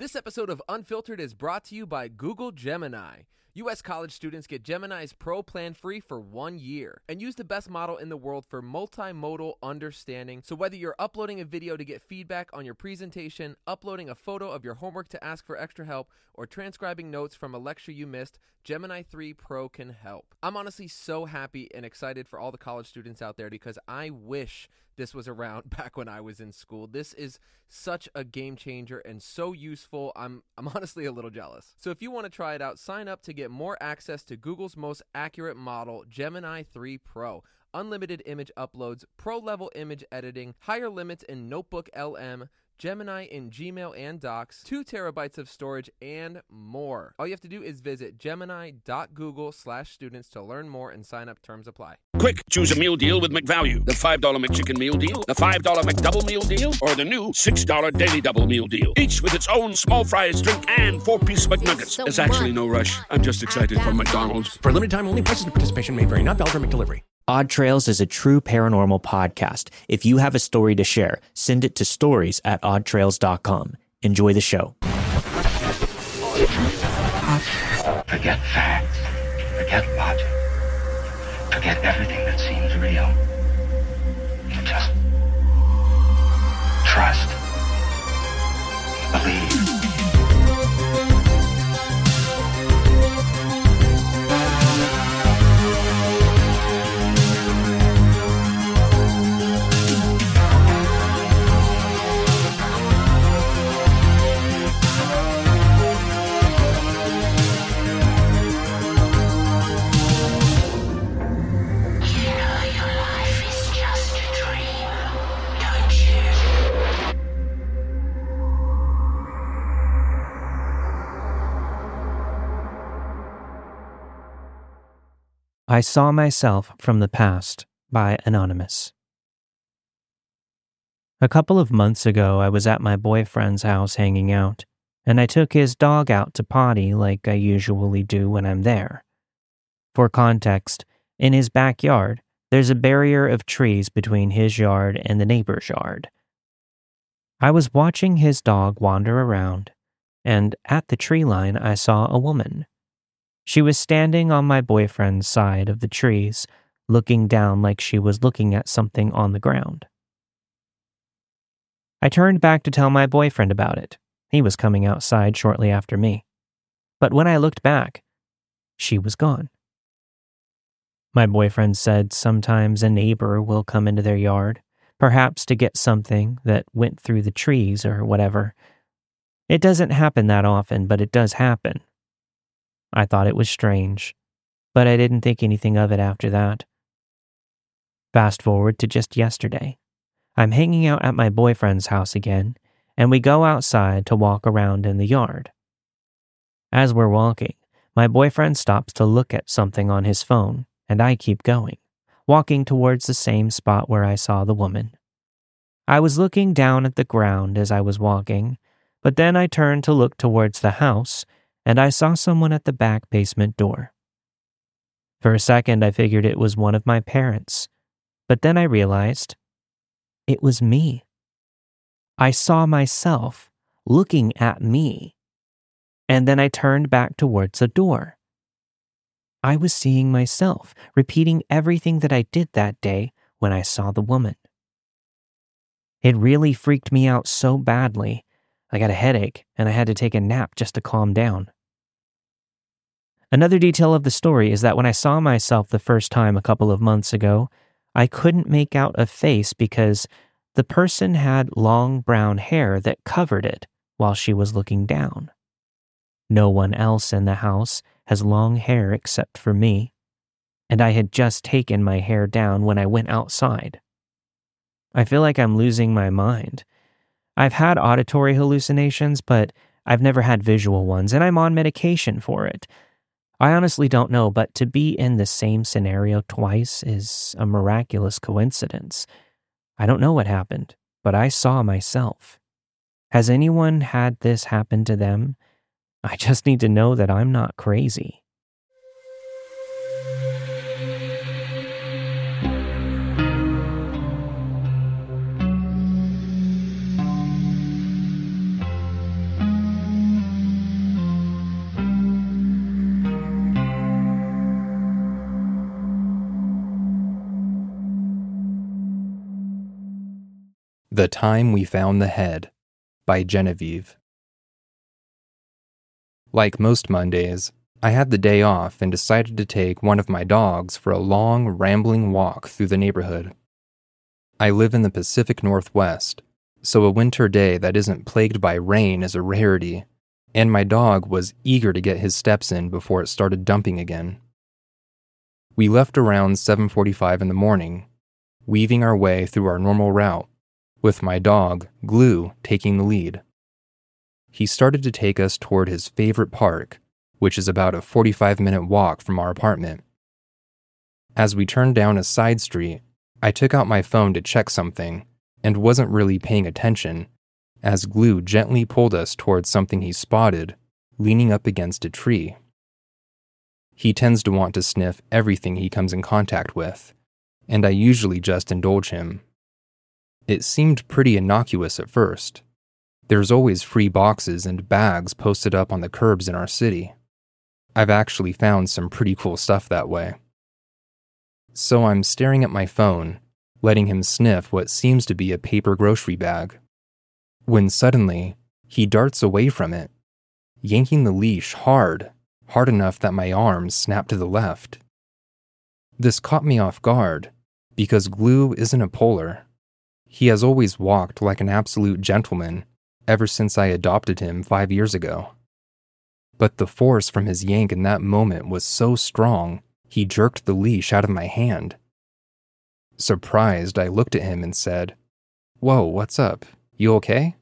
This episode of Unfiltered is brought to you by Google Gemini. U.S. college students get Gemini's Pro plan free for 1 year and use the best model in the world for multimodal understanding. So whether you're uploading a video to get feedback on your presentation, uploading a photo of your homework to ask for extra help, or transcribing notes from a lecture you missed, Gemini 3 Pro can help. I'm honestly so happy and excited for all the college students out there because I wish this was around back when I was in school. This is such a game changer and so useful. I'm honestly a little jealous. So if you want to try it out, sign up to get more access to Google's most accurate model, Gemini 3 Pro. Unlimited image uploads, pro-level image editing, higher limits in Notebook LM, Gemini in Gmail and Docs, 2 terabytes of storage, and more. All you have to do is visit gemini.google/students to learn more and sign up. Terms apply. Quick, choose a meal deal with McValue. The $5 McChicken meal deal, the $5 McDouble meal deal, or the new $6 Daily Double meal deal. Each with its own small fries, drink, and 4-piece McNuggets. There's actually no rush. I'm just excited for McDonald's. For a limited time only, prices and participation may vary. Not valid for McDelivery. Odd Trails is a true paranormal podcast. If you have a story to share, send it to stories@oddtrails.com. Enjoy the show. Forget facts. Forget logic. Forget everything that seems real. Just trust. Believe. I Saw Myself from the Past by Anonymous. A couple of months ago, I was at my boyfriend's house hanging out, and I took his dog out to potty like I usually do when I'm there. For context, in his backyard, there's a barrier of trees between his yard and the neighbor's yard. I was watching his dog wander around, and at the tree line I saw a woman. She was standing on my boyfriend's side of the trees, looking down like she was looking at something on the ground. I turned back to tell my boyfriend about it. He was coming outside shortly after me. But when I looked back, she was gone. My boyfriend said sometimes a neighbor will come into their yard, perhaps to get something that went through the trees or whatever. It doesn't happen that often, but it does happen. I thought it was strange, but I didn't think anything of it after that. Fast forward to just yesterday. I'm hanging out at my boyfriend's house again, and we go outside to walk around in the yard. As we're walking, my boyfriend stops to look at something on his phone, and I keep going, walking towards the same spot where I saw the woman. I was looking down at the ground as I was walking, but then I turned to look towards the house, and I saw someone at the back basement door. For a second, I figured it was one of my parents, but then I realized it was me. I saw myself looking at me, and then I turned back towards the door. I was seeing myself, repeating everything that I did that day when I saw the woman. It really freaked me out so badly. I got a headache, and I had to take a nap just to calm down. Another detail of the story is that when I saw myself the first time a couple of months ago, I couldn't make out a face because the person had long brown hair that covered it while she was looking down. No one else in the house has long hair except for me, and I had just taken my hair down when I went outside. I feel like I'm losing my mind. I've had auditory hallucinations, but I've never had visual ones, and I'm on medication for it. I honestly don't know, but to be in the same scenario twice is a miraculous coincidence. I don't know what happened, but I saw myself. Has anyone had this happen to them? I just need to know that I'm not crazy. The Time We Found the Head by Genevieve. Like most Mondays, I had the day off and decided to take one of my dogs for a long, rambling walk through the neighborhood. I live in the Pacific Northwest, so a winter day that isn't plagued by rain is a rarity, and my dog was eager to get his steps in before it started dumping again. We left around 7:45 in the morning, weaving our way through our normal route, with my dog, Glue, taking the lead. He started to take us toward his favorite park, which is about a 45-minute walk from our apartment. As we turned down a side street, I took out my phone to check something and wasn't really paying attention as Glue gently pulled us towards something he spotted leaning up against a tree. He tends to want to sniff everything he comes in contact with, and I usually just indulge him. It seemed pretty innocuous at first. There's always free boxes and bags posted up on the curbs in our city. I've actually found some pretty cool stuff that way. So I'm staring at my phone, letting him sniff what seems to be a paper grocery bag, when suddenly he darts away from it, yanking the leash hard enough that my arms snap to the left. This caught me off guard, because Glue isn't a polar. He has always walked like an absolute gentleman ever since I adopted him 5 years ago. But the force from his yank in that moment was so strong, he jerked the leash out of my hand. Surprised, I looked at him and said, "Whoa, what's up? You okay?"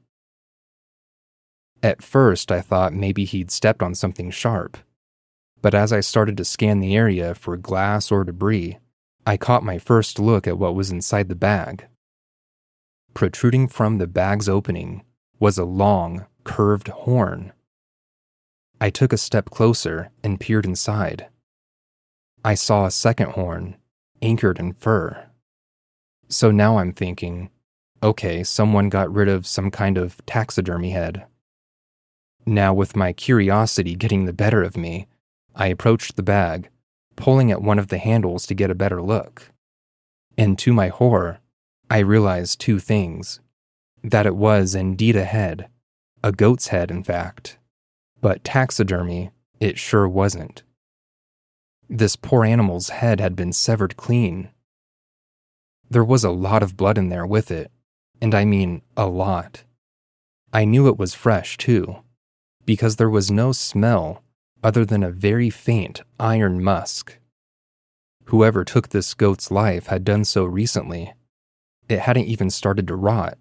At first, I thought maybe he'd stepped on something sharp. But as I started to scan the area for glass or debris, I caught my first look at what was inside the bag. Protruding from the bag's opening was a long, curved horn. I took a step closer and peered inside. I saw a second horn, anchored in fur. So now I'm thinking, okay, someone got rid of some kind of taxidermy head. Now, with my curiosity getting the better of me, I approached the bag, pulling at one of the handles to get a better look. And to my horror, I realized two things. That it was indeed a head, a goat's head in fact, but taxidermy it sure wasn't. This poor animal's head had been severed clean. There was a lot of blood in there with it, and I mean a lot. I knew it was fresh too, because there was no smell other than a very faint iron musk. Whoever took this goat's life had done so recently. It hadn't even started to rot.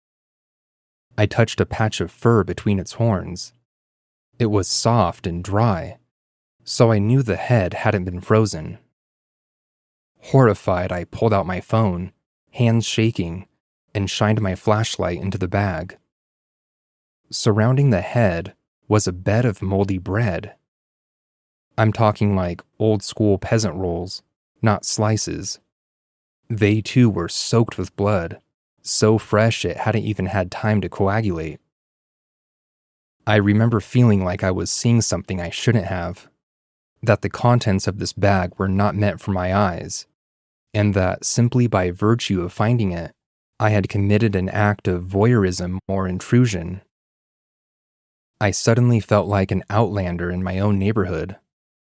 I touched a patch of fur between its horns. It was soft and dry, so I knew the head hadn't been frozen. Horrified, I pulled out my phone, hands shaking, and shined my flashlight into the bag. Surrounding the head was a bed of moldy bread. I'm talking like old-school peasant rolls, not slices. They too were soaked with blood, so fresh it hadn't even had time to coagulate. I remember feeling like I was seeing something I shouldn't have, that the contents of this bag were not meant for my eyes, and that simply by virtue of finding it, I had committed an act of voyeurism or intrusion. I suddenly felt like an outlander in my own neighborhood.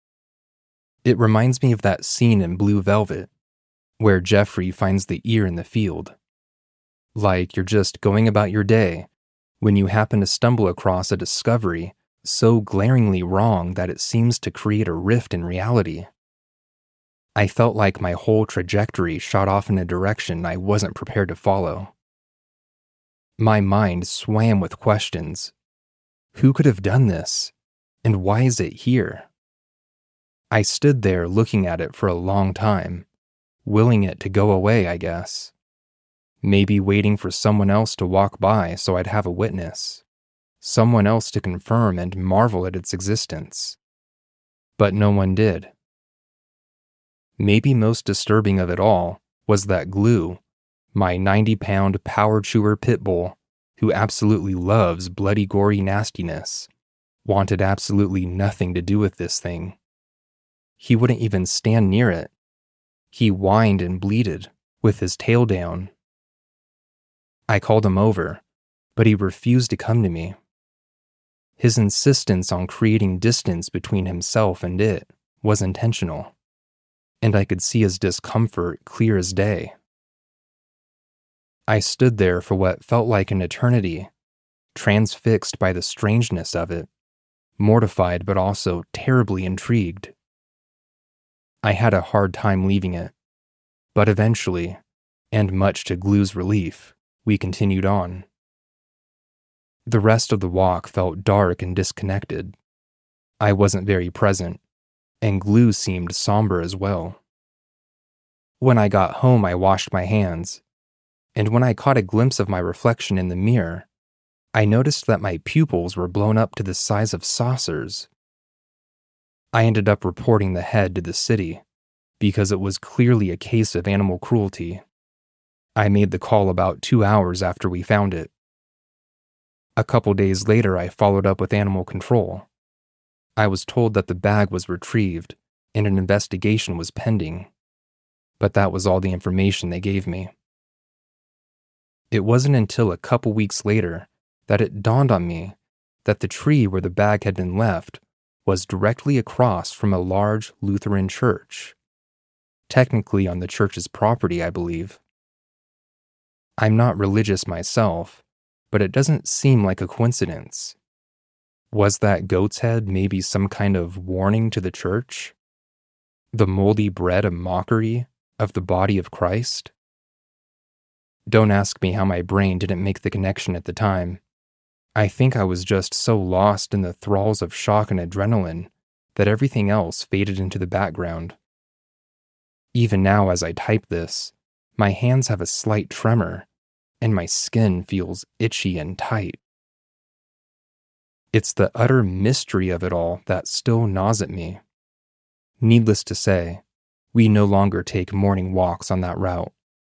It reminds me of that scene in Blue Velvet, where Jeffrey finds the ear in the field. Like you're just going about your day, when you happen to stumble across a discovery so glaringly wrong that it seems to create a rift in reality. I felt like my whole trajectory shot off in a direction I wasn't prepared to follow. My mind swam with questions. Who could have done this? And why is it here? I stood there looking at it for a long time, willing it to go away, I guess. Maybe waiting for someone else to walk by so I'd have a witness. Someone else to confirm and marvel at its existence. But no one did. Maybe most disturbing of it all was that Glue, my 90-pound power chewer pit bull, who absolutely loves bloody gory nastiness, wanted absolutely nothing to do with this thing. He wouldn't even stand near it. He whined and bleated, with his tail down. I called him over, but he refused to come to me. His insistence on creating distance between himself and it was intentional, and I could see his discomfort clear as day. I stood there for what felt like an eternity, transfixed by the strangeness of it, mortified but also terribly intrigued. I had a hard time leaving it, but eventually, and much to Glue's relief, we continued on. The rest of the walk felt dark and disconnected. I wasn't very present, and Glue seemed somber as well. When I got home, I washed my hands, and when I caught a glimpse of my reflection in the mirror, I noticed that my pupils were blown up to the size of saucers. I ended up reporting the head to the city, because it was clearly a case of animal cruelty. I made the call about 2 hours after we found it. A couple days later, I followed up with animal control. I was told that the bag was retrieved and an investigation was pending, but that was all the information they gave me. It wasn't until a couple weeks later that it dawned on me that the tree where the bag had been left was directly across from a large Lutheran church. Technically on the church's property, I believe. I'm not religious myself, but it doesn't seem like a coincidence. Was that goat's head maybe some kind of warning to the church? The moldy bread a mockery of the body of Christ? Don't ask me how my brain didn't make the connection at the time. I think I was just so lost in the thralls of shock and adrenaline that everything else faded into the background. Even now as I type this, my hands have a slight tremor, and my skin feels itchy and tight. It's the utter mystery of it all that still gnaws at me. Needless to say, we no longer take morning walks on that route.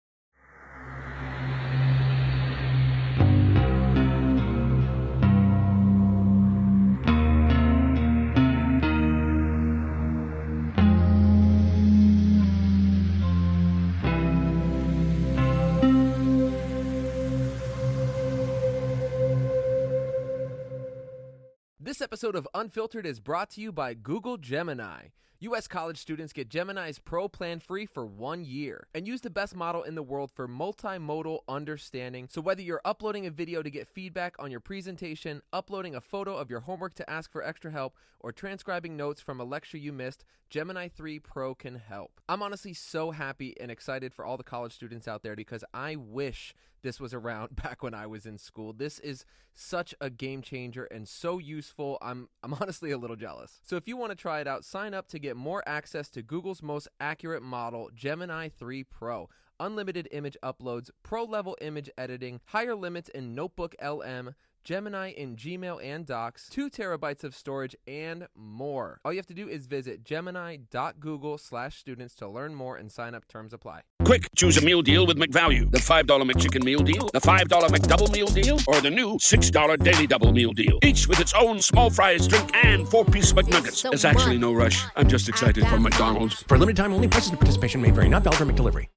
This episode of Unfiltered is brought to you by Google Gemini. U.S. college students get Gemini's Pro plan free for 1 year and use the best model in the world for multimodal understanding. So whether you're uploading a video to get feedback on your presentation, uploading a photo of your homework to ask for extra help, or transcribing notes from a lecture you missed, Gemini 3 Pro can help. I'm honestly so happy and excited for all the college students out there because I wish this was around back when I was in school. This is such a game changer and so useful. I'm honestly a little jealous. So if you want to try it out, sign up to get more access to Google's most accurate model, Gemini 3 Pro. Unlimited image uploads, pro-level image editing, higher limits in Notebook LM, Gemini in Gmail and Docs, 2 terabytes of storage, and more. All you have to do is visit gemini.google/students to learn more and sign up. Terms apply. Quick, choose a meal deal with McValue. The $5 McChicken Meal Deal, the $5 McDouble Meal Deal, or the new $6 Daily Double Meal Deal. Each with its own small fries, drink, and 4-piece McNuggets. There's actually no rush. I'm just excited for McDonald's. For limited time only, prices and participation may vary. Not valid for McDelivery.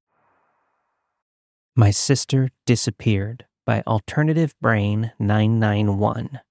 My Sister Disappeared by Alternative Brain 991.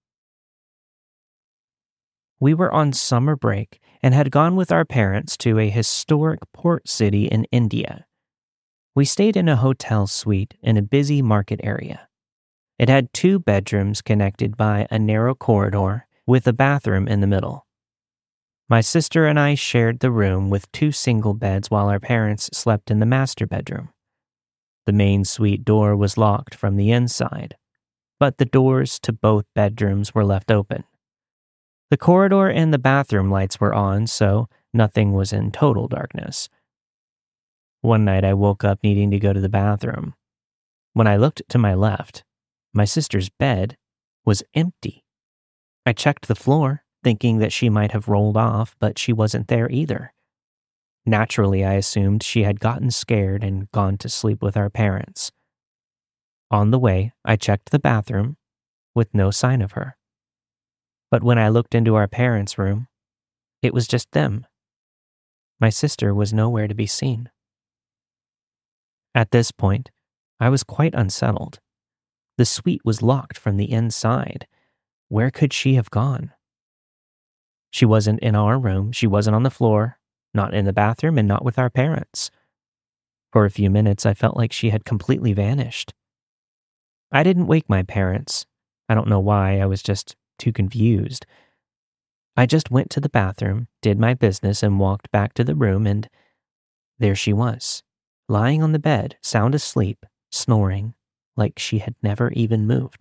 We were on summer break and had gone with our parents to a historic port city in India. We stayed in a hotel suite in a busy market area. It had 2 bedrooms connected by a narrow corridor with a bathroom in the middle. My sister and I shared the room with 2 single beds while our parents slept in the master bedroom. The main suite door was locked from the inside, but the doors to both bedrooms were left open. The corridor and the bathroom lights were on, so nothing was in total darkness. One night I woke up needing to go to the bathroom. When I looked to my left, my sister's bed was empty. I checked the floor, thinking that she might have rolled off, but she wasn't there either. Naturally, I assumed she had gotten scared and gone to sleep with our parents. On the way, I checked the bathroom with no sign of her. But when I looked into our parents' room, it was just them. My sister was nowhere to be seen. At this point, I was quite unsettled. The suite was locked from the inside. Where could she have gone? She wasn't in our room, she wasn't on the floor, not in the bathroom, and not with our parents. For a few minutes, I felt like she had completely vanished. I didn't wake my parents. I don't know why, I was just too confused. I just went to the bathroom, did my business, and walked back to the room, and there she was, lying on the bed, sound asleep, snoring, like she had never even moved.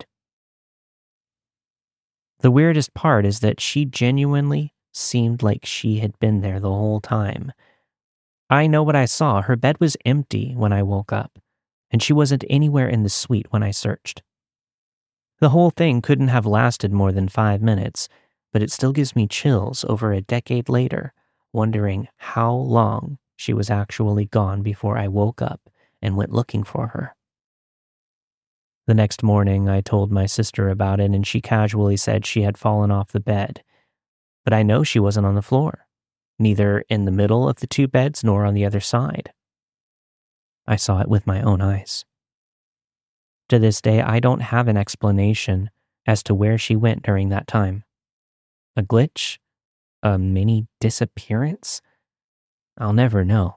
The weirdest part is that she genuinely seemed like she had been there the whole time. I know what I saw. Her bed was empty when I woke up, and she wasn't anywhere in the suite when I searched. The whole thing couldn't have lasted more than 5 minutes, but it still gives me chills over a decade later, wondering how long she was actually gone before I woke up and went looking for her. The next morning, I told my sister about it, and she casually said she had fallen off the bed. But I know she wasn't on the floor, neither in the middle of the two beds nor on the other side. I saw it with my own eyes. To this day, I don't have an explanation as to where she went during that time. A glitch? A mini disappearance? I'll never know.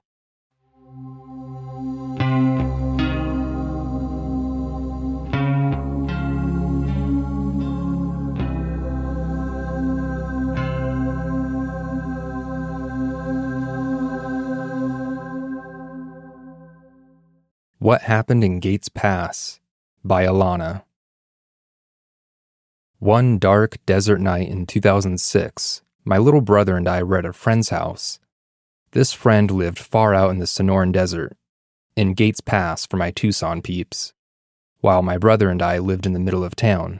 What Happened in Gates Pass by Alana. One dark desert night in 2006, my little brother and I were at a friend's house. This friend lived far out in the Sonoran Desert, in Gates Pass for my Tucson peeps, while my brother and I lived in the middle of town.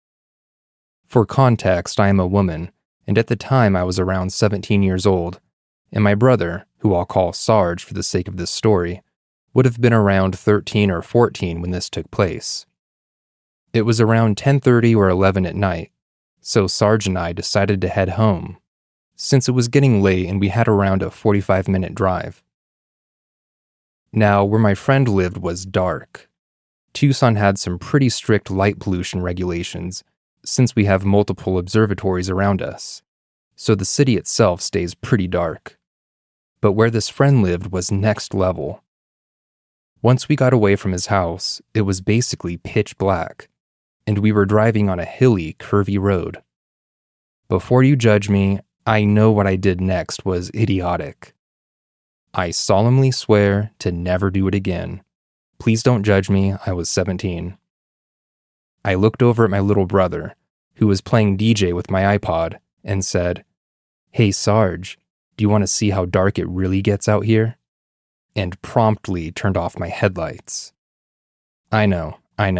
For context, I am a woman, and at the time I was around 17 years old, and my brother, who I'll call Sarge for the sake of this story, would have been around 13 or 14 when this took place. It was around 10:30 or 11 at night, so Sarge and I decided to head home, since it was getting late and we had around a 45-minute drive. Now, where my friend lived was dark. Tucson had some pretty strict light pollution regulations, since we have multiple observatories around us, so the city itself stays pretty dark. But where this friend lived was next level. Once we got away from his house, it was basically pitch black, and we were driving on a hilly, curvy road. Before you judge me, I know what I did next was idiotic. I solemnly swear to never do it again. Please don't judge me, I was 17. I looked over at my little brother, who was playing DJ with my iPod, and said, "Hey Sarge, do you want to see how dark it really gets out here?" And promptly turned off my headlights. I know.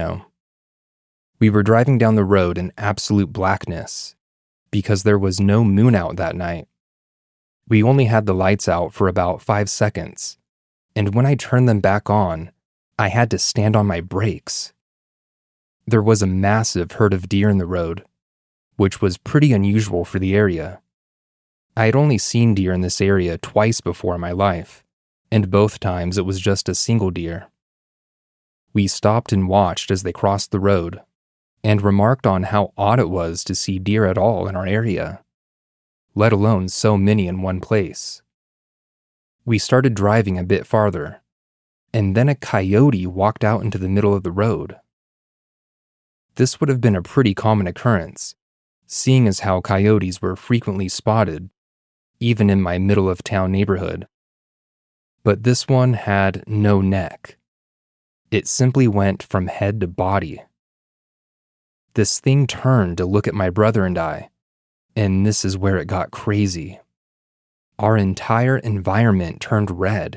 We were driving down the road in absolute blackness, because there was no moon out that night. We only had the lights out for about 5 seconds, and when I turned them back on, I had to stand on my brakes. There was a massive herd of deer in the road, which was pretty unusual for the area. I had only seen deer in this area twice before in my life, and both times it was just a single deer. We stopped and watched as they crossed the road, and remarked on how odd it was to see deer at all in our area, let alone so many in one place. We started driving a bit farther, and then a coyote walked out into the middle of the road. This would have been a pretty common occurrence, seeing as how coyotes were frequently spotted, even in my middle-of-town neighborhood. But this one had no neck. It simply went from head to body. This thing turned to look at my brother and I, and this is where it got crazy. Our entire environment turned red.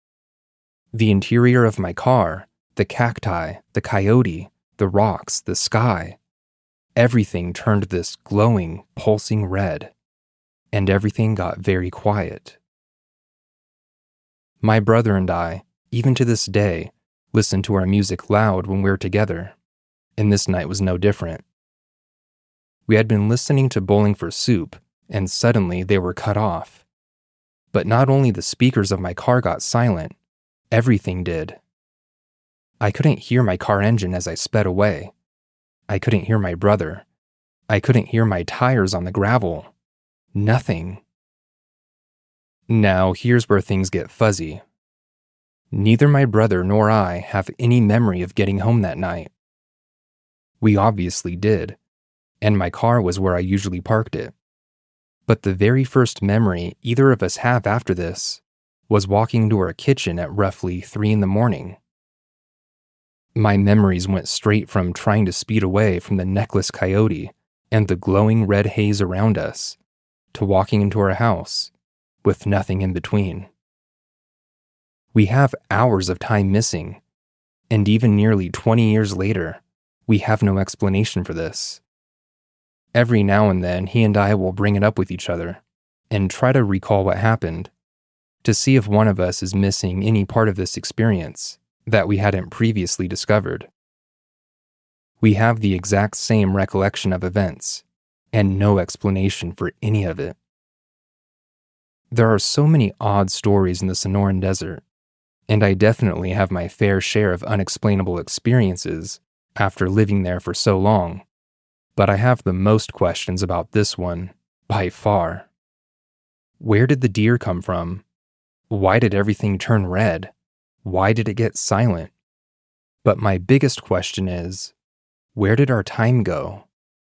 The interior of my car, the cacti, the coyote, the rocks, the sky, everything turned this glowing, pulsing red, and everything got very quiet. My brother and I, even to this day, listen to our music loud when we're together, and this night was no different. We had been listening to Bowling for Soup, and suddenly they were cut off. But not only the speakers of my car got silent, everything did. I couldn't hear my car engine as I sped away. I couldn't hear my brother. I couldn't hear my tires on the gravel. Nothing. Now, here's where things get fuzzy. Neither my brother nor I have any memory of getting home that night. We obviously did, and my car was where I usually parked it. But the very first memory either of us have after this was walking into our kitchen at roughly 3 a.m. My memories went straight from trying to speed away from the necklace coyote and the glowing red haze around us to walking into our house with nothing in between. We have hours of time missing, and even nearly 20 years later, we have no explanation for this. Every now and then, he and I will bring it up with each other and try to recall what happened to see if one of us is missing any part of this experience that we hadn't previously discovered. We have the exact same recollection of events and no explanation for any of it. There are so many odd stories in the Sonoran Desert, and I definitely have my fair share of unexplainable experiences after living there for so long, but I have the most questions about this one, by far. Where did the deer come from? Why did everything turn red? Why did it get silent? But my biggest question is, where did our time go?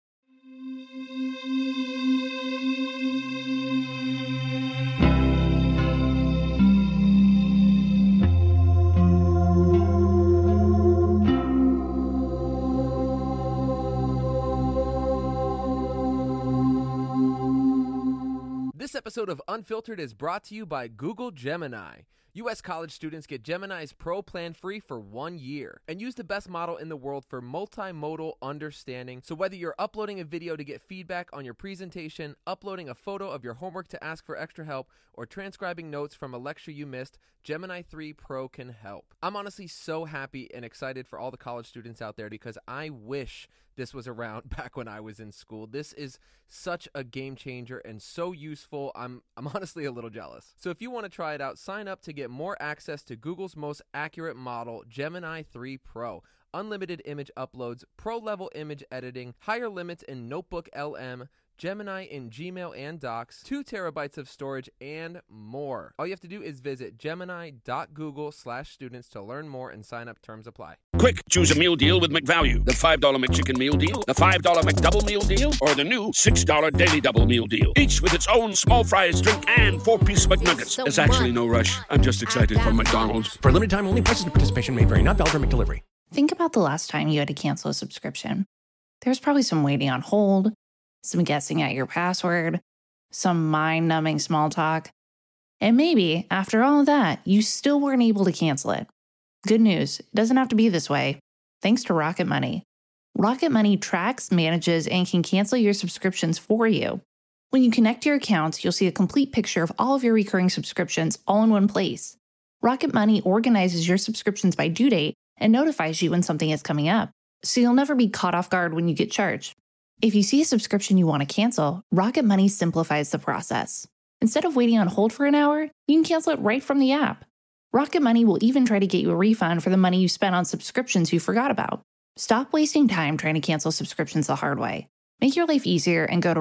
This episode of Unfiltered is brought to you by Google Gemini. U.S. college students get Gemini's Pro plan free for 1 year and use the best model in the world for multimodal understanding. So whether you're uploading a video to get feedback on your presentation, uploading a photo of your homework to ask for extra help, or transcribing notes from a lecture you missed, Gemini 3 Pro can help. I'm honestly so happy and excited for all the college students out there because I wish this was around back when I was in school. This is such a game changer and so useful. I'm honestly a little jealous. So if you want to try it out, sign up to get more access to Google's most accurate model, Gemini 3 Pro. Unlimited image uploads, pro-level image editing, higher limits in Notebook LM, Gemini in Gmail and Docs, 2 terabytes of storage, and more. All you have to do is visit gemini.google/students to learn more and sign up. Terms apply. Quick, choose a meal deal with McValue. The $5 McChicken Meal Deal, the $5 McDouble Meal Deal, or the new $6 Daily Double Meal Deal. Each with its own small fries, drink, and 4-piece McNuggets. There's actually no rush. I'm just excited for McDonald's. For limited time only, prices and participation may vary. Not valid for McDelivery. Think about the last time you had to cancel a subscription. There's probably some waiting on hold, some guessing at your password, some mind-numbing small talk. And maybe, after all of that, you still weren't able to cancel it. Good news, it doesn't have to be this way. Thanks to Rocket Money. Rocket Money tracks, manages, and can cancel your subscriptions for you. When you connect your accounts, you'll see a complete picture of all of your recurring subscriptions all in one place. Rocket Money organizes your subscriptions by due date and notifies you when something is coming up, so you'll never be caught off guard when you get charged. If you see a subscription you want to cancel, Rocket Money simplifies the process. Instead of waiting on hold for an hour, you can cancel it right from the app. Rocket Money will even try to get you a refund for the money you spent on subscriptions you forgot about. Stop wasting time trying to cancel subscriptions the hard way. Make your life easier and go to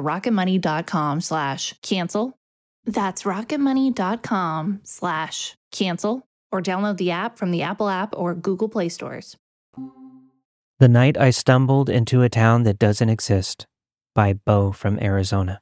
rocketmoney.com/cancel. That's rocketmoney.com/cancel, or download the app from the Apple app or Google Play stores. The Night I Stumbled into a Town That Doesn't Exist by Bo from Arizona.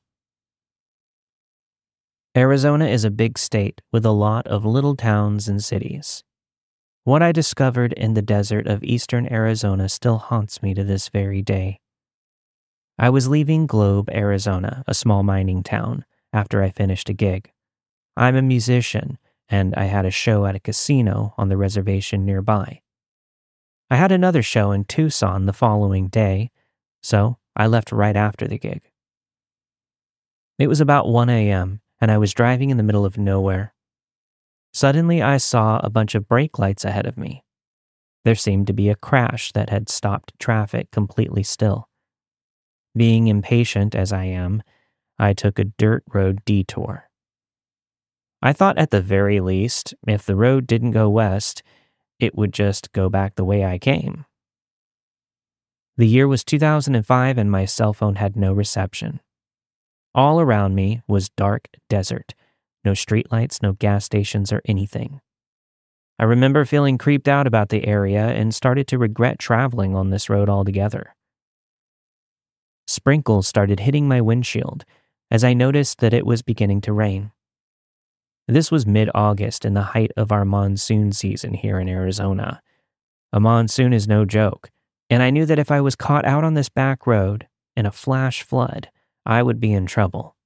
Arizona is a big state with a lot of little towns and cities. What I discovered in the desert of eastern Arizona still haunts me to this very day. I was leaving Globe, Arizona, a small mining town, after I finished a gig. I'm a musician, and I had a show at a casino on the reservation nearby. I had another show in Tucson the following day, so I left right after the gig. It was about 1 a.m., and I was driving in the middle of nowhere. Suddenly, I saw a bunch of brake lights ahead of me. There seemed to be a crash that had stopped traffic completely still. Being impatient as I am, I took a dirt road detour. I thought at the very least, if the road didn't go west, it would just go back the way I came. The year was 2005 and my cell phone had no reception. All around me was dark desert, no streetlights, no gas stations or anything. I remember feeling creeped out about the area and started to regret traveling on this road altogether. Sprinkles started hitting my windshield as I noticed that it was beginning to rain. This was mid-August in the height of our monsoon season here in Arizona. A monsoon is no joke, and I knew that if I was caught out on this back road in a flash flood, I would be in trouble.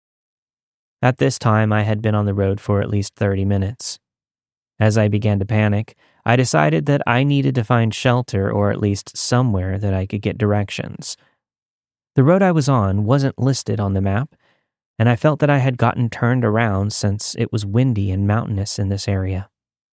At this time, I had been on the road for at least 30 minutes. As I began to panic, I decided that I needed to find shelter or at least somewhere that I could get directions. The road I was on wasn't listed on the map, and I felt that I had gotten turned around since it was windy and mountainous in this area.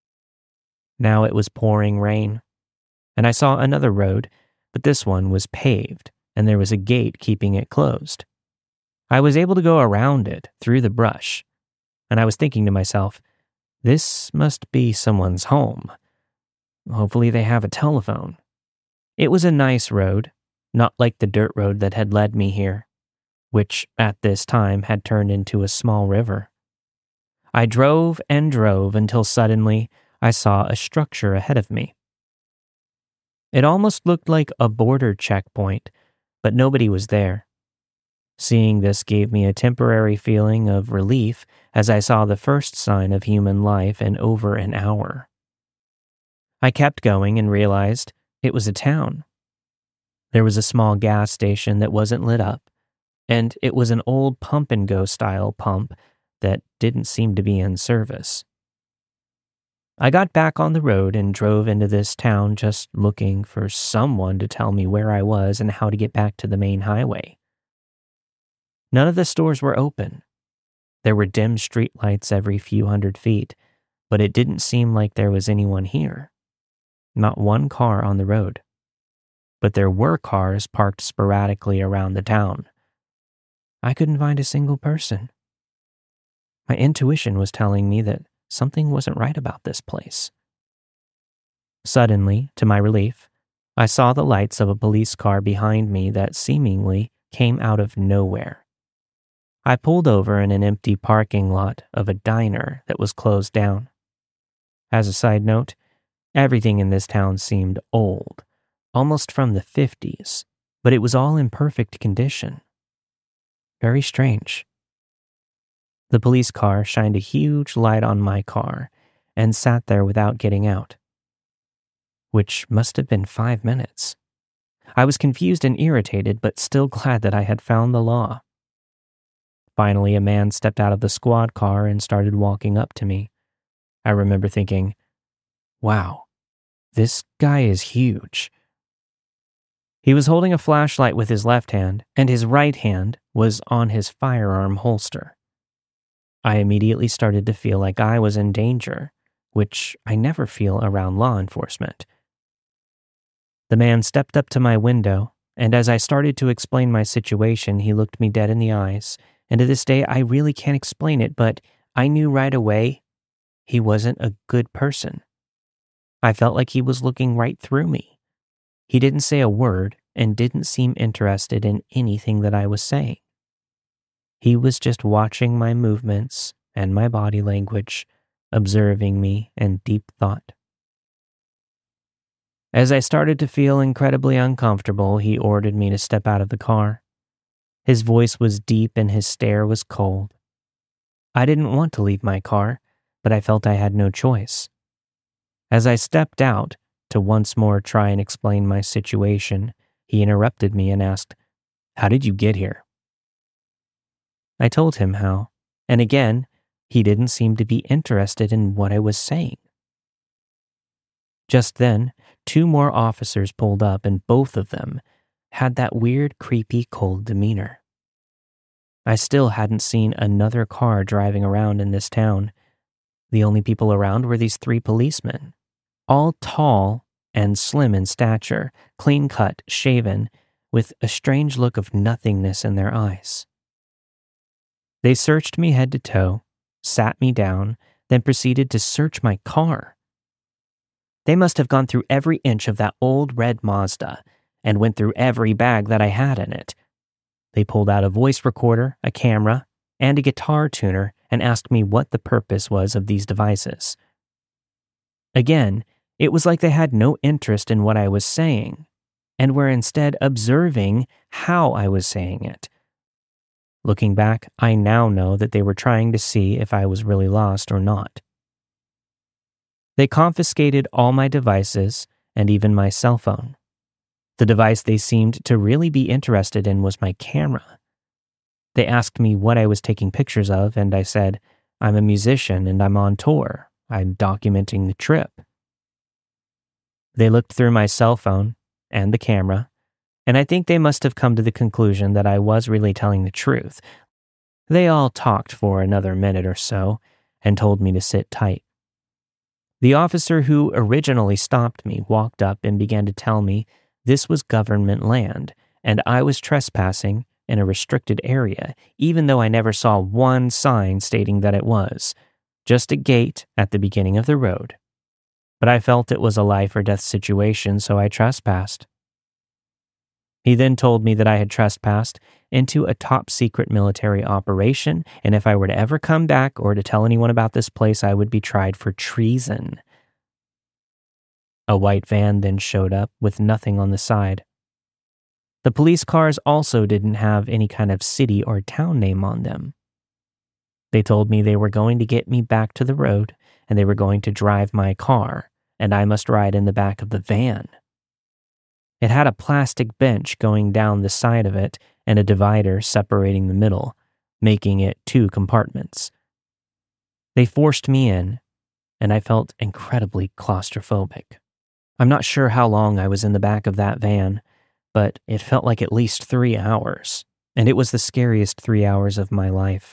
Now it was pouring rain, and I saw another road, but this one was paved, and there was a gate keeping it closed. I was able to go around it through the brush, and I was thinking to myself, this must be someone's home. Hopefully they have a telephone. It was a nice road, not like the dirt road that had led me here, which at this time had turned into a small river. I drove and drove until suddenly I saw a structure ahead of me. It almost looked like a border checkpoint, but nobody was there. Seeing this gave me a temporary feeling of relief as I saw the first sign of human life in over an hour. I kept going and realized it was a town. There was a small gas station that wasn't lit up, and it was an old pump-and-go style pump that didn't seem to be in service. I got back on the road and drove into this town just looking for someone to tell me where I was and how to get back to the main highway. None of the stores were open. There were dim streetlights every few hundred feet, but it didn't seem like there was anyone here. Not one car on the road. But there were cars parked sporadically around the town. I couldn't find a single person. My intuition was telling me that something wasn't right about this place. Suddenly, to my relief, I saw the lights of a police car behind me that seemingly came out of nowhere. I pulled over in an empty parking lot of a diner that was closed down. As a side note, everything in this town seemed old, almost from the 50s, but it was all in perfect condition. Very strange. The police car shined a huge light on my car and sat there without getting out, which must have been 5 minutes. I was confused and irritated, but still glad that I had found the law. Finally, a man stepped out of the squad car and started walking up to me. I remember thinking, wow, this guy is huge. He was holding a flashlight with his left hand, and his right hand was on his firearm holster. I immediately started to feel like I was in danger, which I never feel around law enforcement. The man stepped up to my window, and as I started to explain my situation, he looked me dead in the eyes, and to this day I really can't explain it, but I knew right away he wasn't a good person. I felt like he was looking right through me. He didn't say a word and didn't seem interested in anything that I was saying. He was just watching my movements and my body language, observing me in deep thought. As I started to feel incredibly uncomfortable, he ordered me to step out of the car. His voice was deep and his stare was cold. I didn't want to leave my car, but I felt I had no choice. As I stepped out to once more try and explain my situation, he interrupted me and asked, "How did you get here?" I told him how, and again, he didn't seem to be interested in what I was saying. Just then, 2 more officers pulled up, and both of them had that weird, creepy, cold demeanor. I still hadn't seen another car driving around in this town. The only people around were these 3 policemen, all tall and slim in stature, clean-cut, shaven, with a strange look of nothingness in their eyes. They searched me head to toe, sat me down, then proceeded to search my car. They must have gone through every inch of that old red Mazda and went through every bag that I had in it. They pulled out a voice recorder, a camera, and a guitar tuner and asked me what the purpose was of these devices. Again, it was like they had no interest in what I was saying and were instead observing how I was saying it. Looking back, I now know that they were trying to see if I was really lost or not. They confiscated all my devices and even my cell phone. The device they seemed to really be interested in was my camera. They asked me what I was taking pictures of, and I said, I'm a musician and I'm on tour. I'm documenting the trip. They looked through my cell phone and the camera, and I think they must have come to the conclusion that I was really telling the truth. They all talked for another minute or so and told me to sit tight. The officer who originally stopped me walked up and began to tell me this was government land and I was trespassing in a restricted area, even though I never saw one sign stating that it was, just a gate at the beginning of the road. But I felt it was a life or death situation, so I trespassed. He then told me that I had trespassed into a top-secret military operation, and if I were to ever come back or to tell anyone about this place, I would be tried for treason. A white van then showed up with nothing on the side. The police cars also didn't have any kind of city or town name on them. They told me they were going to get me back to the road, and they were going to drive my car, and I must ride in the back of the van. It had a plastic bench going down the side of it and a divider separating the middle, making it 2 compartments. They forced me in, and I felt incredibly claustrophobic. I'm not sure how long I was in the back of that van, but it felt like at least 3 hours, and it was the scariest 3 hours of my life.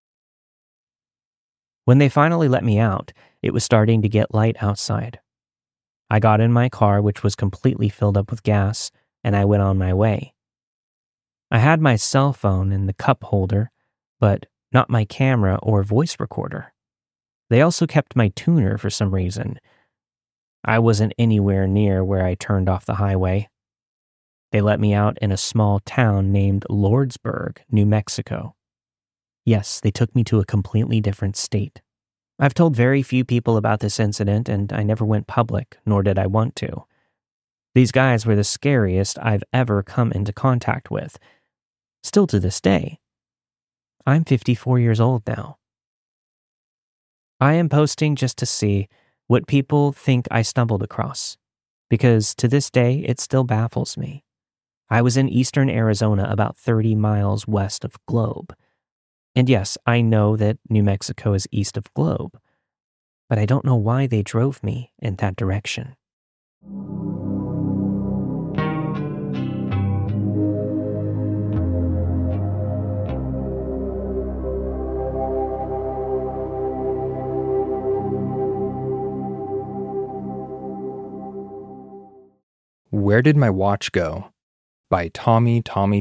When they finally let me out, it was starting to get light outside. I got in my car, which was completely filled up with gas, and I went on my way. I had my cell phone in the cup holder, but not my camera or voice recorder. They also kept my tuner for some reason. I wasn't anywhere near where I turned off the highway. They let me out in a small town named Lordsburg, New Mexico. Yes, they took me to a completely different state. I've told very few people about this incident, and I never went public, nor did I want to. These guys were the scariest I've ever come into contact with. Still to this day. I'm 54 years old now. I am posting just to see what people think I stumbled across, because to this day it still baffles me. I was in eastern Arizona, about 30 miles west of Globe. And yes, I know that New Mexico is east of Globe, but I don't know why they drove me in that direction. Where Did My Watch Go? By Tommy.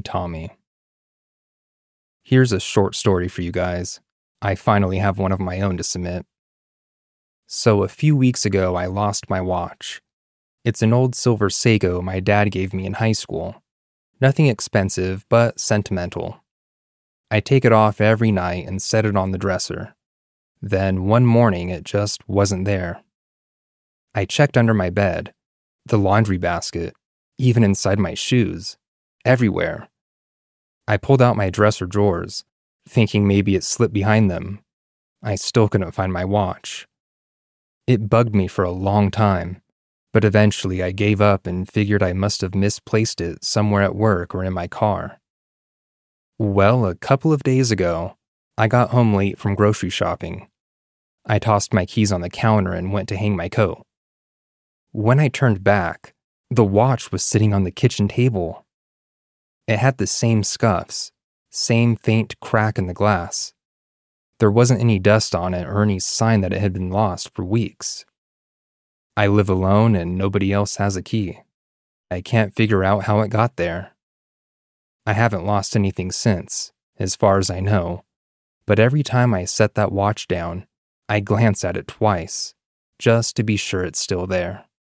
Here's a short story for you guys. I finally have one of my own to submit. So a few weeks ago, I lost my watch. It's an old silver Seiko my dad gave me in high school. Nothing expensive, but sentimental. I take it off every night and set it on the dresser. Then one morning, it just wasn't there. I checked under my bed, the laundry basket, even inside my shoes, everywhere. I pulled out my dresser drawers, thinking maybe it slipped behind them. I still couldn't find my watch. It bugged me for a long time, but eventually I gave up and figured I must have misplaced it somewhere at work or in my car. Well, a couple of days ago, I got home late from grocery shopping. I tossed my keys on the counter and went to hang my coat. When I turned back, the watch was sitting on the kitchen table. It had the same scuffs, same faint crack in the glass. There wasn't any dust on it or any sign that it had been lost for weeks. I live alone and nobody else has a key. I can't figure out how it got there. I haven't lost anything since, as far as I know, but every time I set that watch down, I glance at it twice, just to be sure it's still there.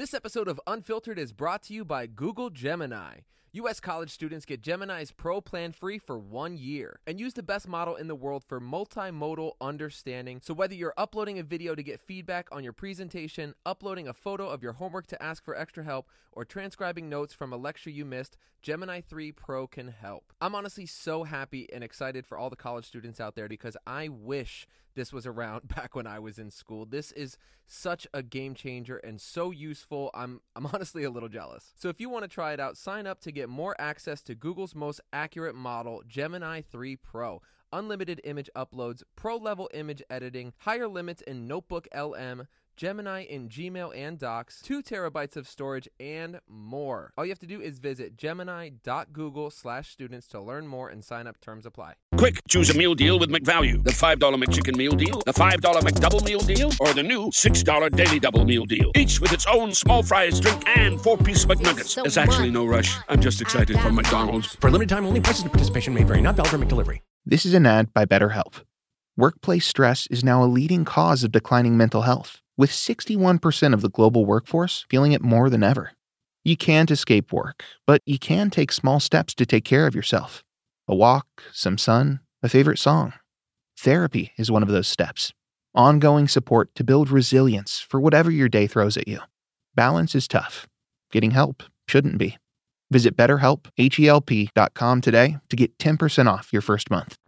This episode of Unfiltered is brought to you by Google Gemini. U.S. college students get Gemini's Pro plan free for 1 year and use the best model in the world for multimodal understanding. So whether you're uploading a video to get feedback on your presentation, uploading a photo of your homework to ask for extra help, or transcribing notes from a lecture you missed, Gemini 3 Pro can help. I'm honestly so happy and excited for all the college students out there because I wish this was around back when I was in school. This is such a game changer and so useful. I'm honestly a little jealous. So if you want to try it out, sign up to get more access to Google's most accurate model, Gemini 3 Pro. Unlimited image uploads, pro-level image editing, higher limits in Notebook LM, Gemini in Gmail and Docs, 2 terabytes of storage, and more. All you have to do is visit gemini.google/students to learn more and sign up. Terms apply. Quick, choose a meal deal with McValue. The $5 McChicken Meal Deal, the $5 McDouble Meal Deal, or the new $6 Daily Double Meal Deal. Each with its own small fries, drink, and 4-piece McNuggets. There's actually no rush. I'm just excited for McDonald's. For limited time only, prices and participation may vary. Not valid for McDelivery. This is an ad by BetterHelp. Workplace stress is now a leading cause of declining mental health, with 61% of the global workforce feeling it more than ever. You can't escape work, but you can take small steps to take care of yourself. A walk, some sun, a favorite song. Therapy is one of those steps. Ongoing support to build resilience for whatever your day throws at you. Balance is tough. Getting help shouldn't be. Visit BetterHelp.com today to get 10% off your first month.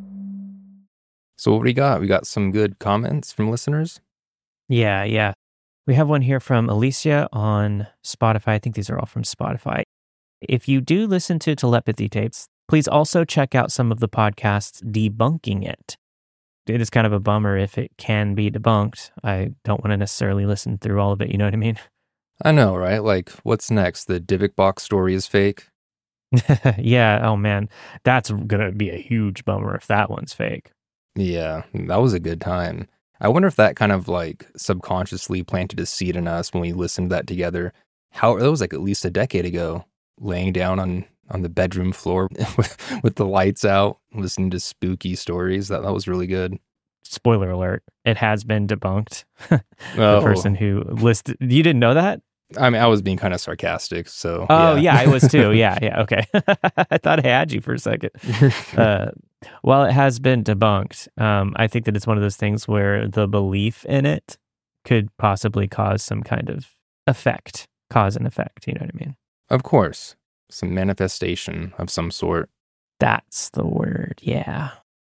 So what we got? We got some good comments from listeners. Yeah. We have one here from Alicia on Spotify. I think these are all from Spotify. If you do listen to telepathy tapes, please also check out some of the podcasts debunking it. It is kind of a bummer if it can be debunked. I don't want to necessarily listen through all of it, you know what I mean? I know, right? Like, what's next? The Dybbuk box story is fake? Yeah, oh man. That's going to be a huge bummer if that one's fake. Yeah, that was a good time. I wonder if that kind of like subconsciously planted a seed in us when we listened to that together. That was like at least a decade ago, laying down on the bedroom floor with the lights out, listening to spooky stories. That was really good. Spoiler alert, it has been debunked. The person who listed, you didn't know that? I mean, I was being kind of sarcastic, so. Oh, yeah, I was too. Yeah, okay. I thought I had you for a second. Well, it has been debunked. I think that it's one of those things where the belief in it could possibly cause some kind of effect, cause and effect, you know what I mean? Of course. Some manifestation of some sort. That's the word, yeah.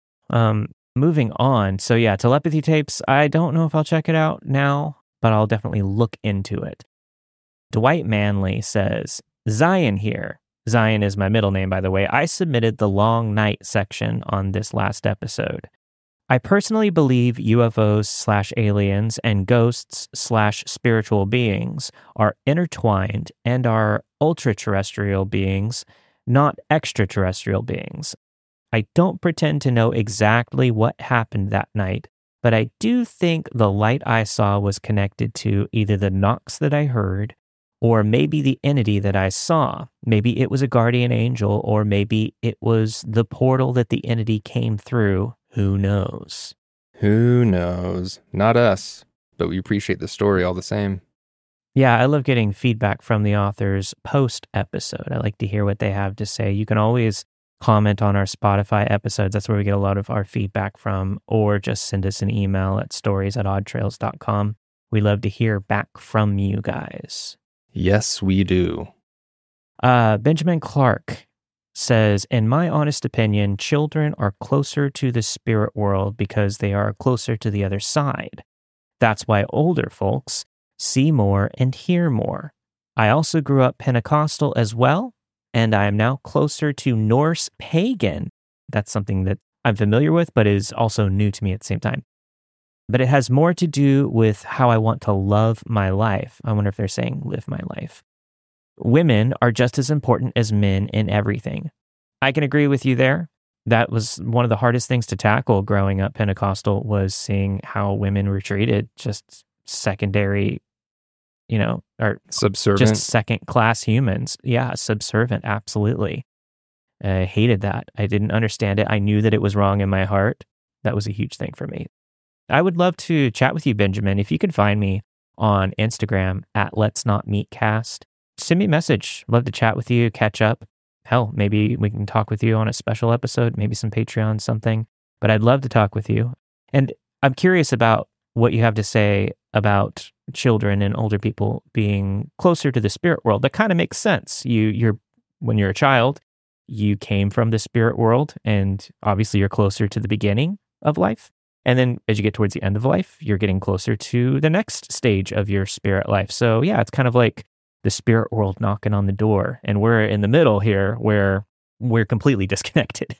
Moving on. So yeah, telepathy tapes, I don't know if I'll check it out now, but I'll definitely look into it. Dwight Manley says, Zion here. Zion is my middle name, by the way. I submitted the long night section on this last episode. I personally believe UFOs/aliens and ghosts/spiritual beings are intertwined and are ultra-terrestrial beings, not extraterrestrial beings. I don't pretend to know exactly what happened that night, but I do think the light I saw was connected to either the knocks that I heard, or maybe the entity that I saw. Maybe it was a guardian angel, or maybe it was the portal that the entity came through. Who knows? Who knows? Not us, but we appreciate the story all the same. Yeah, I love getting feedback from the authors post-episode. I like to hear what they have to say. You can always comment on our Spotify episodes. That's where we get a lot of our feedback from, or just send us an email at stories@oddtrails.com. We love to hear back from you guys. Yes, we do. Benjamin Clark says, in my honest opinion, children are closer to the spirit world because they are closer to the other side. That's why older folks see more and hear more. I also grew up Pentecostal as well, and I am now closer to Norse pagan. That's something that I'm familiar with, but is also new to me at the same time. But it has more to do with how I want to love my life. I wonder if they're saying live my life. Women are just as important as men in everything. I can agree with you there. That was one of the hardest things to tackle growing up Pentecostal, was seeing how women were treated, just secondary, or subservient, just second-class humans. Yeah, subservient, absolutely. I hated that. I didn't understand it. I knew that it was wrong in my heart. That was a huge thing for me. I would love to chat with you, Benjamin. If you could find me on Instagram at Let's Not Meet Cast. Send me a message. Love to chat with you, catch up. Hell, maybe we can talk with you on a special episode, maybe some Patreon, something. But I'd love to talk with you. And I'm curious about what you have to say about children and older people being closer to the spirit world. That kind of makes sense. When you're a child, you came from the spirit world, and obviously you're closer to the beginning of life. And then as you get towards the end of life, you're getting closer to the next stage of your spirit life. So yeah, it's kind of like the spirit world knocking on the door. And we're in the middle here where we're completely disconnected.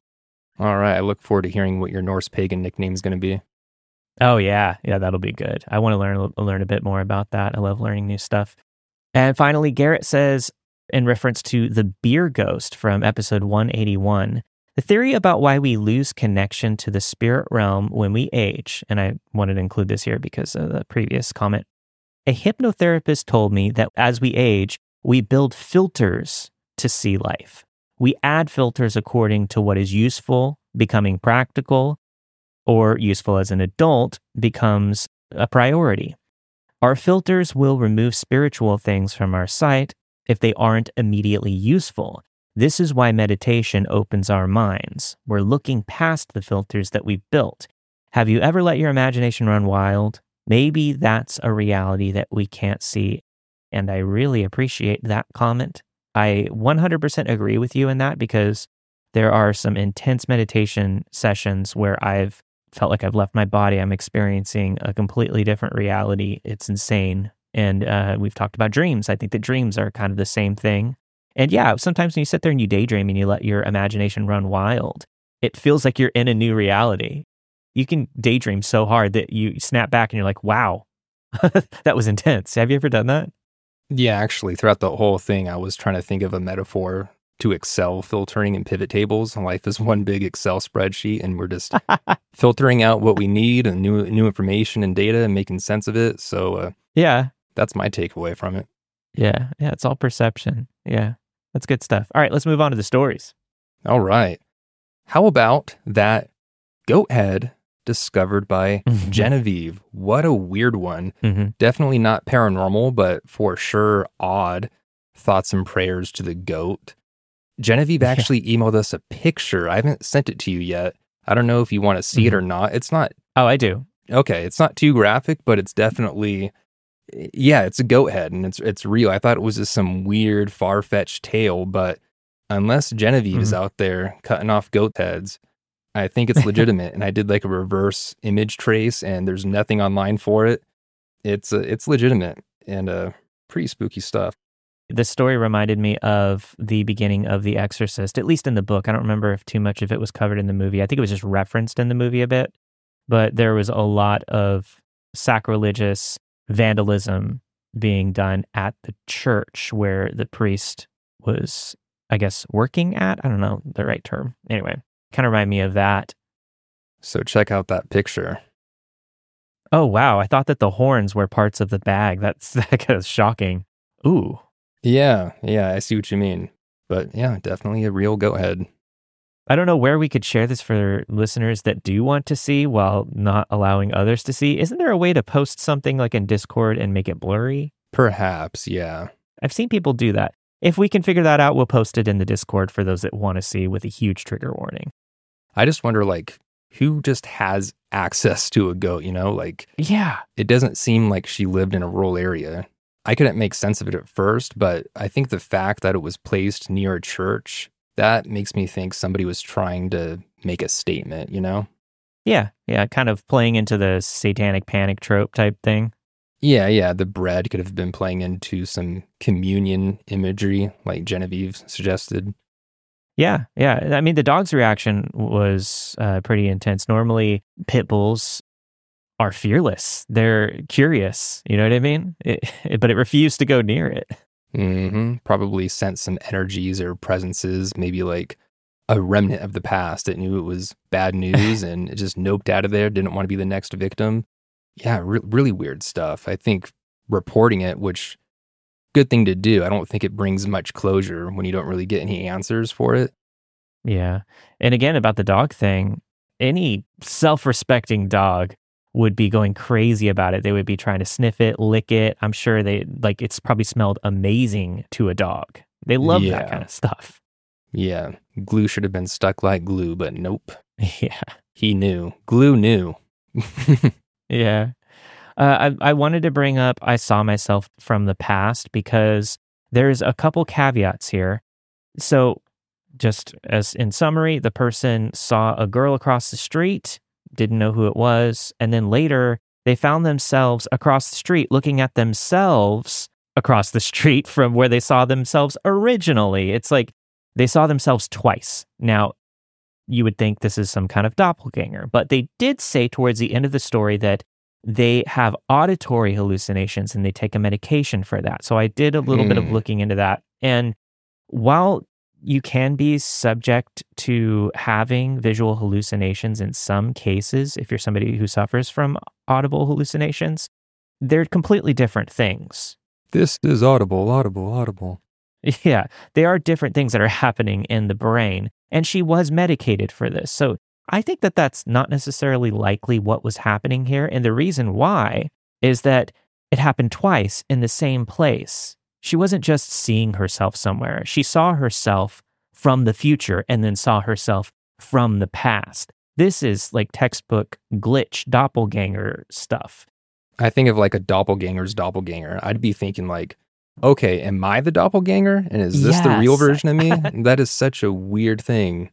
All right. I look forward to hearing what your Norse pagan nickname is going to be. Oh, yeah. Yeah, that'll be good. I want to learn a bit more about that. I love learning new stuff. And finally, Garrett says, in reference to the beer ghost from episode 181, the theory about why we lose connection to the spirit realm when we age, and I wanted to include this here because of the previous comment. A hypnotherapist told me that as we age, we build filters to see life. We add filters according to what is useful, becoming practical, or useful as an adult becomes a priority. Our filters will remove spiritual things from our sight if they aren't immediately useful. This is why meditation opens our minds. We're looking past the filters that we've built. Have you ever let your imagination run wild? Maybe that's a reality that we can't see. And I really appreciate that comment. I 100% agree with you in that, because there are some intense meditation sessions where I've felt like I've left my body. I'm experiencing a completely different reality. It's insane. And we've talked about dreams. I think that dreams are kind of the same thing. And yeah, sometimes when you sit there and you daydream and you let your imagination run wild, it feels like you're in a new reality. You can daydream so hard that you snap back and you're like, wow, that was intense. Have you ever done that? Yeah, actually, throughout the whole thing, I was trying to think of a metaphor to Excel filtering and pivot tables. Life is one big Excel spreadsheet, and we're just filtering out what we need and new information and data and making sense of it. So yeah, that's my takeaway from it. Yeah, it's all perception. Yeah, that's good stuff. All right, let's move on to the stories. All right. How about that goat head discovered by Genevieve? What a weird one. Definitely not paranormal, but for sure odd. Thoughts and prayers to the goat. Genevieve actually emailed us a picture. I haven't sent it to you yet. I don't know if you want to see it or not. It's not. Oh, I do. Okay, it's not too graphic, but it's definitely, yeah, it's a goat head, and it's real. I thought it was just some weird, far-fetched tale, but unless Genevieve is out there cutting off goat heads, I think it's legitimate. And I did like a reverse image trace, and there's nothing online for it. It's legitimate and pretty spooky stuff. The story reminded me of the beginning of The Exorcist, at least in the book. I don't remember if too much of it was covered in the movie. I think it was just referenced in the movie a bit, but there was a lot of sacrilegious vandalism being done at the church where the priest was, I guess, working at. I don't know the right term. Anyway, kind of remind me of that. So check out that picture. Oh, wow. I thought that the horns were parts of the bag. That's shocking. Ooh. Yeah, I see what you mean. But yeah, definitely a real goat head. I don't know where we could share this for listeners that do want to see while not allowing others to see. Isn't there a way to post something like in Discord and make it blurry? Perhaps, yeah. I've seen people do that. If we can figure that out, we'll post it in the Discord for those that want to see with a huge trigger warning. I just wonder, like, who just has access to a goat, you know? Like, yeah. It doesn't seem like she lived in a rural area. I couldn't make sense of it at first, but I think the fact that it was placed near a church, that makes me think somebody was trying to make a statement, you know? Yeah, kind of playing into the satanic panic trope type thing. Yeah, the bread could have been playing into some communion imagery, like Genevieve suggested. Yeah. I mean, the dog's reaction was pretty intense. Normally, pit bulls are fearless. They're curious, you know what I mean? But it refused to go near it. Probably sensed some energies or presences, maybe like a remnant of the past. It knew it was bad news and it just noped out of there, didn't want to be the next victim. Yeah, really weird stuff. I think reporting it, which, good thing to do. I don't think it brings much closure when you don't really get any answers for it. Yeah. And again, about the dog thing, any self-respecting dog would be going crazy about it. They would be trying to sniff it, lick it. I'm sure it's probably smelled amazing to a dog. They love that kind of stuff. Yeah. Glue should have been stuck like glue, but nope. Yeah. He knew. Glue knew. Yeah. I wanted to bring up I saw myself from the past because there's a couple caveats here. So just as in summary, the person saw a girl across the street, didn't know who it was, and then later they found themselves across the street looking at themselves across the street from where they saw themselves originally. It's like they saw themselves twice. Now, you would think this is some kind of doppelganger, but they did say towards the end of the story that they have auditory hallucinations and they take a medication for that. So I did a little bit of looking into that. And while you can be subject to having visual hallucinations in some cases, if you're somebody who suffers from audible hallucinations, they're completely different things. This is audible. Yeah, they are different things that are happening in the brain. And she was medicated for this. So I think that that's not necessarily likely what was happening here. And the reason why is that it happened twice in the same place. She wasn't just seeing herself somewhere. She saw herself from the future and then saw herself from the past. This is like textbook glitch, doppelganger stuff. I think of like a doppelganger's doppelganger. I'd be thinking like, okay, am I the doppelganger? And is this the real version of me? That is such a weird thing.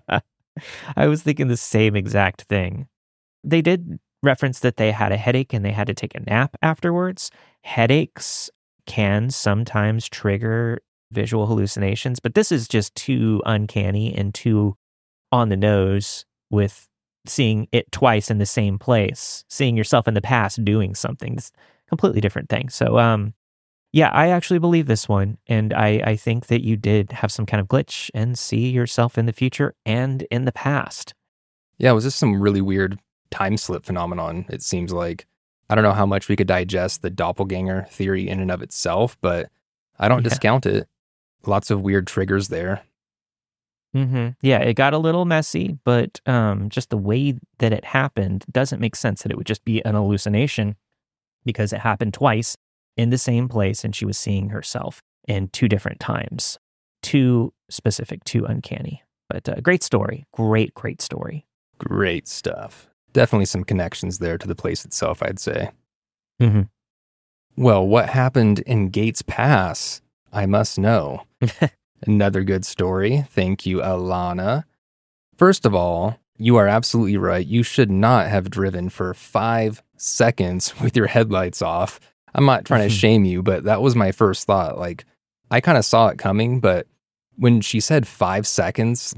I was thinking the same exact thing. They did reference that they had a headache and they had to take a nap afterwards. Headaches can sometimes trigger visual hallucinations, but this is just too uncanny and too on the nose with seeing it twice in the same place, seeing yourself in the past doing something. It's a completely different thing. So, yeah, I actually believe this one, and I think that you did have some kind of glitch and see yourself in the future and in the past. Yeah, it was just some really weird time slip phenomenon, it seems like. I don't know how much we could digest the doppelganger theory in and of itself, but I don't discount it. Lots of weird triggers there. Mm-hmm. Yeah, it got a little messy, but just the way that it happened doesn't make sense that it would just be an hallucination because it happened twice in the same place and she was seeing herself in two different times. Too specific, too uncanny. But great story. Great story. Great stuff. Definitely some connections there to the place itself, I'd say. Mm-hmm. Well, what happened in Gates Pass? I must know. Another good story. Thank you, Alana. First of all, you are absolutely right. You should not have driven for 5 seconds with your headlights off. I'm not trying to shame you, but that was my first thought. Like, I kind of saw it coming, but when she said 5 seconds,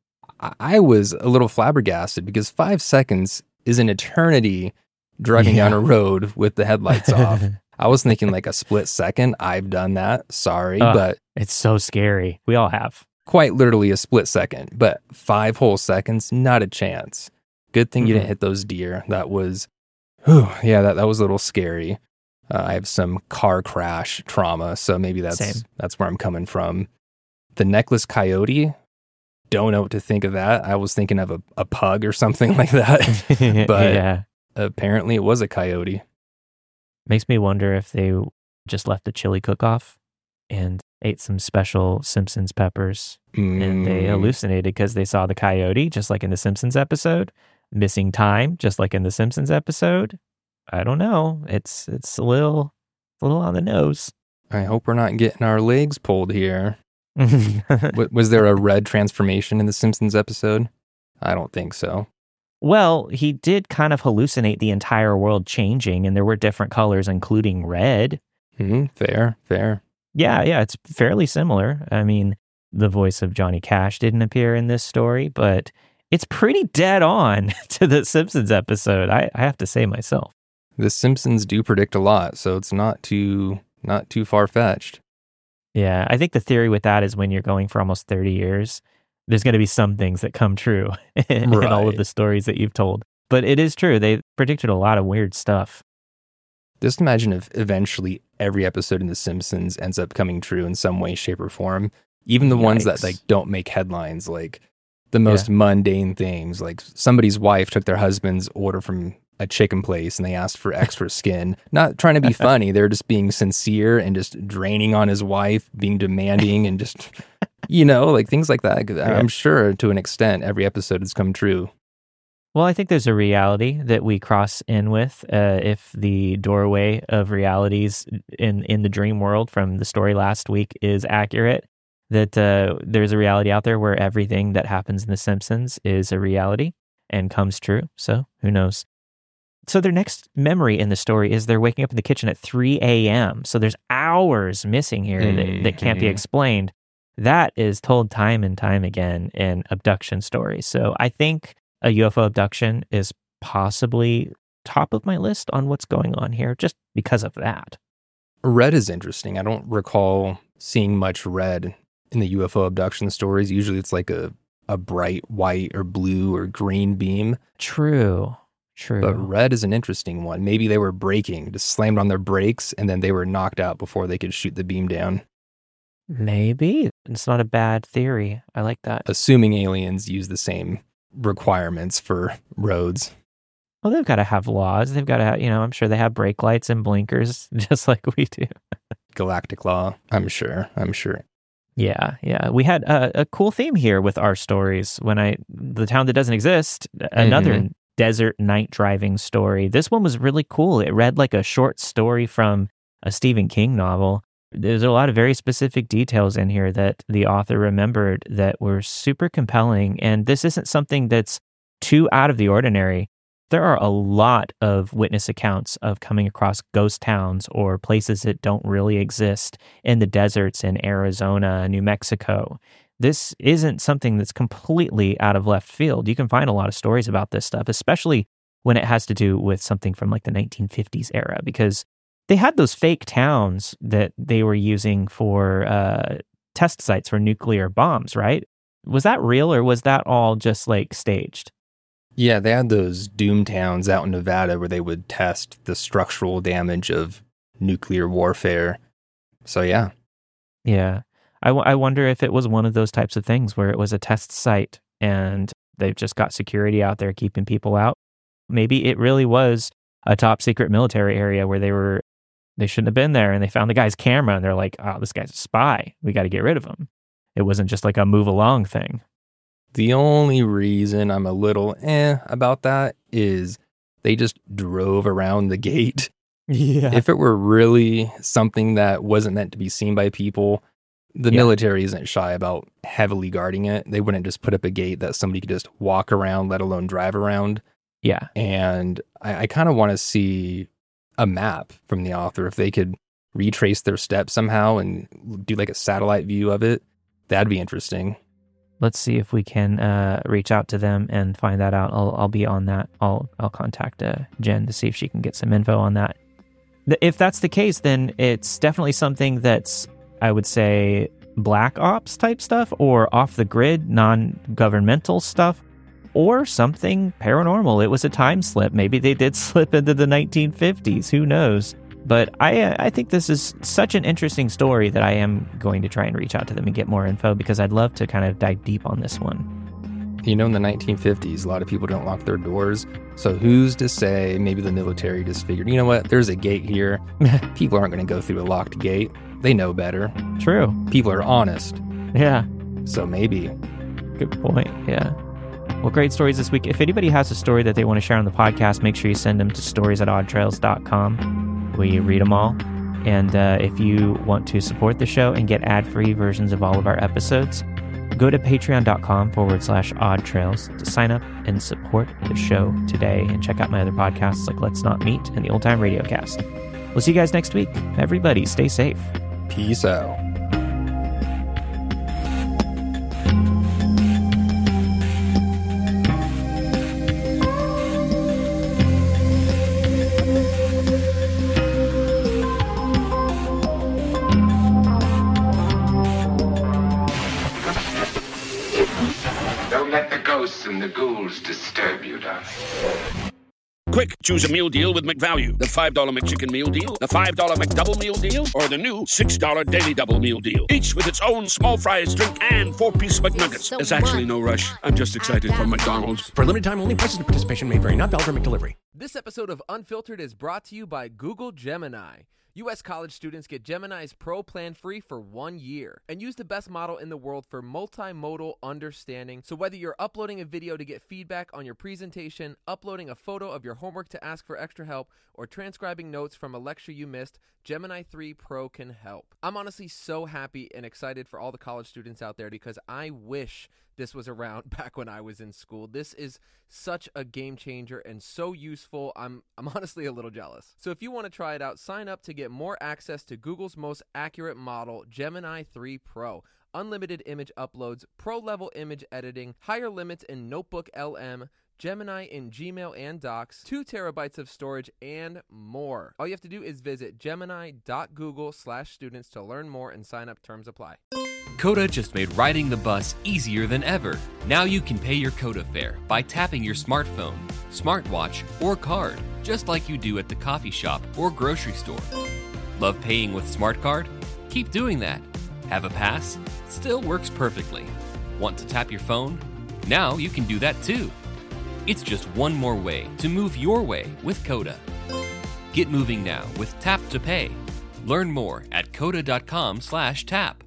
I was a little flabbergasted because 5 seconds is an eternity driving down a road with the headlights off. I was thinking like a split second. I've done that. Sorry, but it's so scary. We all have. Quite literally a split second, but 5 whole seconds, not a chance. Good thing you didn't hit those deer. That was, that was a little scary. I have some car crash trauma, so maybe that's where I'm coming from. The necklace coyote, don't know what to think of that. I was thinking of a pug or something like that, but apparently it was a coyote. Makes me wonder if they just left the chili cook-off and ate some special Simpsons peppers and they hallucinated because they saw the coyote, just like in the Simpsons episode, missing time, just like in the Simpsons episode. I don't know. It's a little on the nose. I hope we're not getting our legs pulled here. Was there a red transformation in the Simpsons episode? I don't think so. Well, he did kind of hallucinate the entire world changing, and there were different colors, including red. Fair. Yeah, it's fairly similar. I mean, the voice of Johnny Cash didn't appear in this story, but it's pretty dead on to the Simpsons episode, I have to say myself. The Simpsons do predict a lot, so it's not too far-fetched. Yeah, I think the theory with that is when you're going for almost 30 years, there's going to be some things that come true in all of the stories that you've told. But it is true. They predicted a lot of weird stuff. Just imagine if eventually every episode in The Simpsons ends up coming true in some way, shape, or form. Even the ones that don't make headlines, like the most mundane things. Like somebody's wife took their husband's order from a chicken place and they asked for extra skin. Not trying to be funny. They're just being sincere and just draining on his wife, being demanding and just, like things like that. I'm sure to an extent, every episode has come true. Well, I think there's a reality that we cross in with if the doorway of realities in the dream world from the story last week is accurate, that there's a reality out there where everything that happens in The Simpsons is a reality and comes true. So who knows? So their next memory in the story is they're waking up in the kitchen at 3 a.m. So there's hours missing here that can't be explained. That is told time and time again in abduction stories. So I think a UFO abduction is possibly top of my list on what's going on here just because of that. Red is interesting. I don't recall seeing much red in the UFO abduction stories. Usually it's like a bright white or blue or green beam. True. But red is an interesting one. Maybe they were braking, just slammed on their brakes, and then they were knocked out before they could shoot the beam down. Maybe. It's not a bad theory. I like that. Assuming aliens use the same requirements for roads. Well, they've got to have laws. They've got to have, I'm sure they have brake lights and blinkers just like we do. Galactic law, I'm sure. Yeah. We had a cool theme here with our stories. The town that doesn't exist, another desert night driving story. This one was really cool. It read like a short story from a Stephen King novel. There's a lot of very specific details in here that the author remembered that were super compelling. And this isn't something that's too out of the ordinary. There are a lot of witness accounts of coming across ghost towns or places that don't really exist in the deserts in Arizona, New Mexico. This isn't something that's completely out of left field. You can find a lot of stories about this stuff, especially when it has to do with something from like the 1950s era, because they had those fake towns that they were using for test sites for nuclear bombs, right? Was that real or was that all just like staged? Yeah, they had those doom towns out in Nevada where they would test the structural damage of nuclear warfare. So yeah. Yeah. I wonder if it was one of those types of things where it was a test site and they've just got security out there keeping people out. Maybe it really was a top secret military area where they shouldn't have been there and they found the guy's camera and they're like, oh, this guy's a spy. We got to get rid of him. It wasn't just like a move along thing. The only reason I'm a little about that is they just drove around the gate. Yeah. If it were really something that wasn't meant to be seen by people, the military isn't shy about heavily guarding it. They wouldn't just put up a gate that somebody could just walk around, let alone drive around. Yeah. And I kind of want to see a map from the author. If they could retrace their steps somehow and do like a satellite view of it, that'd be interesting. Let's see if we can reach out to them and find that out. I'll be on that. I'll contact Jen to see if she can get some info on that. If that's the case, then it's definitely something that's, I would say, black ops type stuff or off the grid, non-governmental stuff, or something paranormal. It was a time slip. Maybe they did slip into the 1950s. Who knows? But I think this is such an interesting story that I am going to try and reach out to them and get more info because I'd love to kind of dive deep on this one. In the 1950s, a lot of people don't lock their doors. So who's to say maybe the military just figured, you know what, there's a gate here. People aren't going to go through a locked gate. They know better. True. People are honest. Yeah. So maybe. Good point. Yeah. Well, great stories this week. If anybody has a story that they want to share on the podcast, make sure you send them to stories@oddtrails.com. We read them all. And if you want to support the show and get ad-free versions of all of our episodes, go to patreon.com/oddtrails to sign up and support the show today and check out my other podcasts like Let's Not Meet and the Old Time Radio Cast. We'll see you guys next week. Everybody, stay safe. Peace out. Don't let the ghosts and the ghouls disturb you, darling. Quick, choose a meal deal with McValue. The $5 McChicken meal deal, the $5 McDouble meal deal, or the new $6 Daily Double meal deal. Each with its own small fries, drink, and 4-piece McNuggets. There's actually no rush. I'm just excited for McDonald's. For limited time only, prices and participation may vary. Not valid for McDelivery. This episode of Unfiltered is brought to you by Google Gemini. U.S. college students get Gemini's Pro plan free for 1 year and use the best model in the world for multimodal understanding. So whether you're uploading a video to get feedback on your presentation, uploading a photo of your homework to ask for extra help, or transcribing notes from a lecture you missed, Gemini 3 Pro can help. I'm honestly so happy and excited for all the college students out there because I wish this was around back when I was in school. This is such a game changer and so useful. I'm honestly a little jealous. So if you want to try it out, sign up to get more access to Google's most accurate model, Gemini 3 Pro. Unlimited image uploads, pro-level image editing, higher limits in Notebook LM, Gemini in Gmail and Docs, 2 terabytes of storage, and more. All you have to do is visit gemini.google/students to learn more and sign up. Terms apply. Coda just made riding the bus easier than ever. Now you can pay your Coda fare by tapping your smartphone, smartwatch, or card, just like you do at the coffee shop or grocery store. Love paying with Smart Card? Keep doing that. Have a pass? Still works perfectly. Want to tap your phone? Now you can do that too. It's just one more way to move your way with Coda. Get moving now with Tap to Pay. Learn more at coda.com/tap.